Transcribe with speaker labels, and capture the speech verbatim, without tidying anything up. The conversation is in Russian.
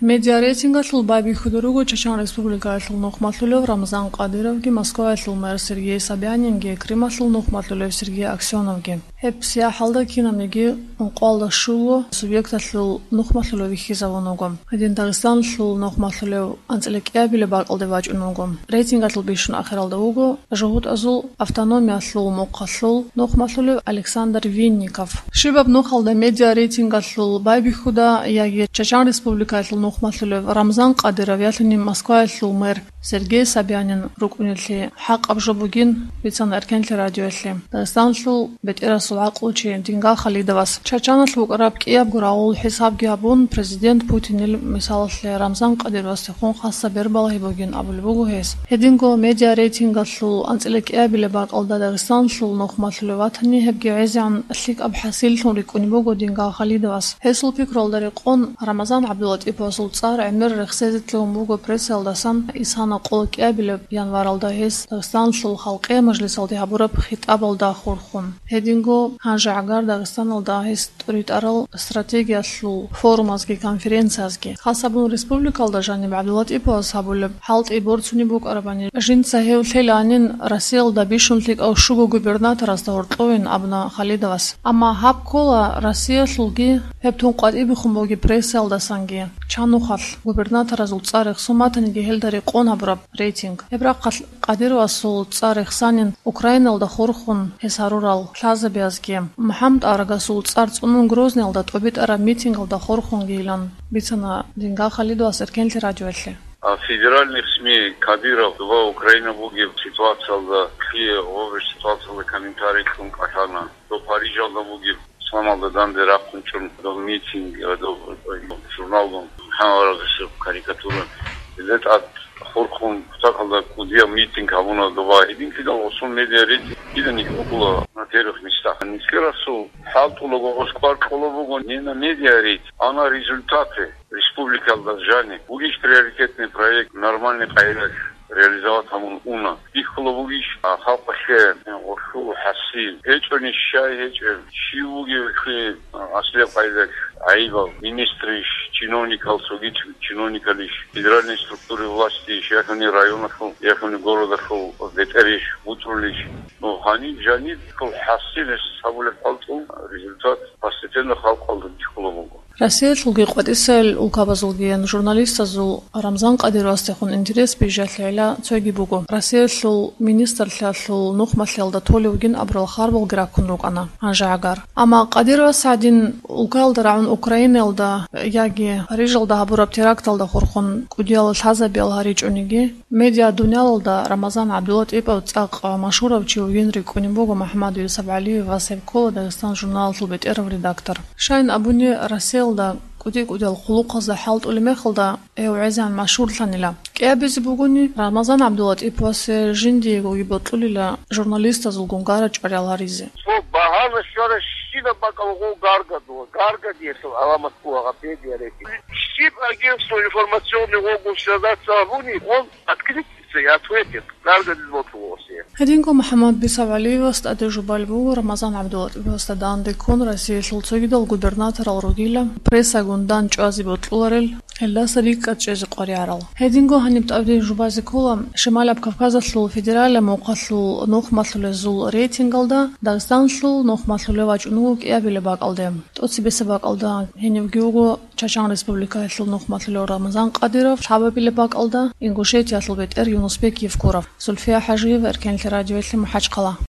Speaker 1: Медиа рейтинга Баби Худоругу Чечен Республика Нухматлулев Рамзан Кадыровги Москва мэр Сергей Собянинги Крым Нухматлулев Сергей Аксеновги Хеп сяхалда кинамиги унқалда шулу субъект Нухматлулев хизавонугум Один Дагестан Нухматлулев анцелек ябиле бакалдевач унугум Рейтинга бишун ахиралдаугу Жогут азул автономия Муқатлул Нухматлулев Александр Винников Шибаб Нухалда медиа рейтинга Баби Худа Яги Чечен Республика Нухматлулев Рамзан Кадыров ятлини Москва мэр Сергей Собянин рукунилли хақ абжабугин бицан эркенли радиоли Дагестан бетерасул ақлучи Динга Халидовас Чечен раб кияб гураул хисаб гиабун президент Путин мисалли Рамзан Кадыровас хон хасса бербалахи бугин абулбугу хес Хединго медиа рейтинга анцелек ябиле бакалда Дагестан Нухматлулеватни хебги айзан лик абхасил рикуни бугу Динга Халидовас хесул пикрол дариқон Рамазан Абдулат ипосул цар Эмир рехсезит лумугу пресселдасан Исана قولك قابل بينوار الدهيس داغستان شل خلقي مجلس الدهابورب خطاب الدا خورخون هدينغو هانجا عقار داغستان الدهيس تريد أرل استراتيجيا شل فورم أزجي كونفرنس أزجي خاصة بون ريسبوبليكا الدجانب عبدالله إبوز هابولب حالت إبور توني بوك أرباني جين سهيو ثيلانين رسيل دا بيشون تلك أو شوغو غوبرناتور أزدهورتلوين أبنا خالدواس أما هاب كولا رسيل شلجي هبتون قاد إبخون بوغي بريسل دا سانجي چانو خال غوبرناتور أزول صارخ سوماتني جهل داري قون برب рейтинг. Ебра Кадырова сул цар Ихсанин Украиналда хорхун хесарурал плазабязги. Мухаммад Арага сул цар цунун Грознялда тобит ара митингалда хорхун гейлан. Бицана Динга Халидова эркенли радиоли.
Speaker 2: А федеральных СМИ Кадыров два Украина буги ситуация да клие овер ситуация да комментарий кун катана. До Парижа да буги самалда данде ракун чун до митинг до журналдон ханарагысы карикатура. Это خورخون فتاقل کودیا میتینگ همونا دوای این که دل اصول میدیا رید ایده نیک اقلا نتیرخ نیستا نیسکر سو حال طولو اسکار طولو بگو نینا میدیا رید آنا результаты республика Алжани бугиш приоритетный проект нормальный кайрак реализовать همون اونا их خلوبوگیش خلقشه ورشو حسین هیچ ونی شای هیچ شی بوگی که اصلی قایدک айба министриш чиновников сугич чиновникалиш федеральной структуры власти яхни районах яхни городах ветериш утрулиш ну хани жанит кол хасилес сабуле фалту результат постепенно халкалды чхулобуго
Speaker 1: Россия шулги qadisel ulkabazulgian журналист азул Рамзан Кадыров техун интерес бижатлайла цоги бугу Россия шул министр шул нухматлда толевгин абрал харбал гракунрук ана анжагар ама Кадыров садин улкалдаран Украиналда яги Парижалда абураб теракталда хорхун кудиал таза беларич униги медиа дунялда Рамазан Абдулат ипа цак машуров чугин рикуни бугу Мухаммад Юсуф Алиев васебко Дагестан журнал бетер редактор Шайн абуни Россия да куди кудиал хулуқаза халт улемехлда эу азан машур санила кебез бугуни Рамазан Абдулат ипосе жиндиго гиботлила журналиста зулгунгара чаряларизе
Speaker 3: бахана шора шина бакалго гаргаду гаргад есо аламатку агапедия реки шип агентство информационный область савуни он открыт я ответит гаргад измотлосе
Speaker 1: Хединго Мухаммад Бисавалиев стаде жубальбу Рамазан Абдулат ипостадан декон Россия шулцогидал губернатор алругила пресса гундан чази ботларел элла сарик качез qoриарал Хединго ханибт авди жубази кола шимал Кавказа шул федерале моқаслу нохмаслу зул рейтингалда Дагестан шул нохмаслу вачунук ябиле бакалде тоци бесабак алда хеневгуго Чечен Республика шул нохмаслу Рамазан Кадыров шабабиле бакалда Ингушетия шул бетер Юнусбек Евкуров Зульфия Хажиева эркенли радиоли Махачкала